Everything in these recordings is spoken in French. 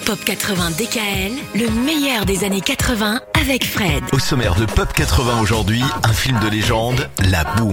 Pop 80 DKL, le meilleur des années 80 avec Fred. Au sommaire de Pop 80 aujourd'hui, un film de légende, La Boum.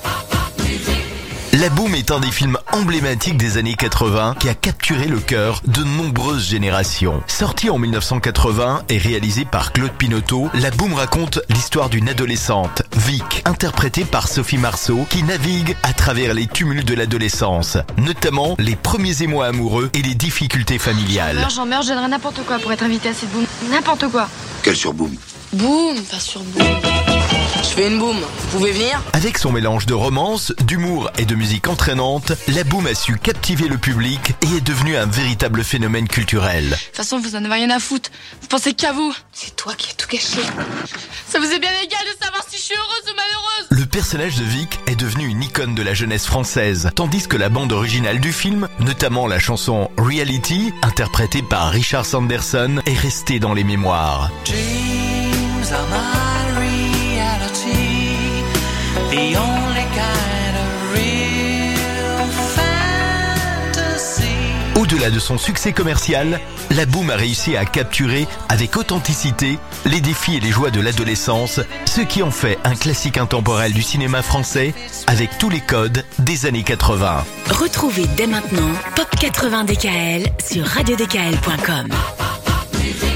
La Boum est un des films emblématiques des années 80 qui a capturé le cœur de nombreuses générations. Sorti en 1980 et réalisé par Claude Pinoteau, La Boum raconte l'histoire d'une adolescente, Vic, interprétée par Sophie Marceau, qui navigue à travers les tumultes de l'adolescence, notamment les premiers émois amoureux et les difficultés familiales. J'en meurs, je donnerais n'importe quoi pour être invité à cette boum. N'importe quoi. Quelle sur Boum? Boum, pas sur boum. Je fais une boum, vous pouvez venir? Avec son mélange de romance, d'humour et de musique entraînante, La Boum a su captiver le public et est devenue un véritable phénomène culturel. De toute façon, vous en avez rien à foutre. Vous pensez qu'à vous. C'est toi qui as tout gâché. Ça vous est bien égal de savoir si je suis heureuse ou malheureuse. Le personnage de Vic est devenu une icône de la jeunesse française, tandis que la bande originale du film, notamment la chanson Reality, interprétée par Richard Sanderson, est restée dans les mémoires. Dreams are my reality, the only kind of real fantasy. Au-delà de son succès commercial, La Boum a réussi à capturer avec authenticité les défis et les joies de l'adolescence, ce qui en fait un classique intemporel du cinéma français avec tous les codes des années 80. Retrouvez dès maintenant Pop 80 DKL sur radiodkl.com.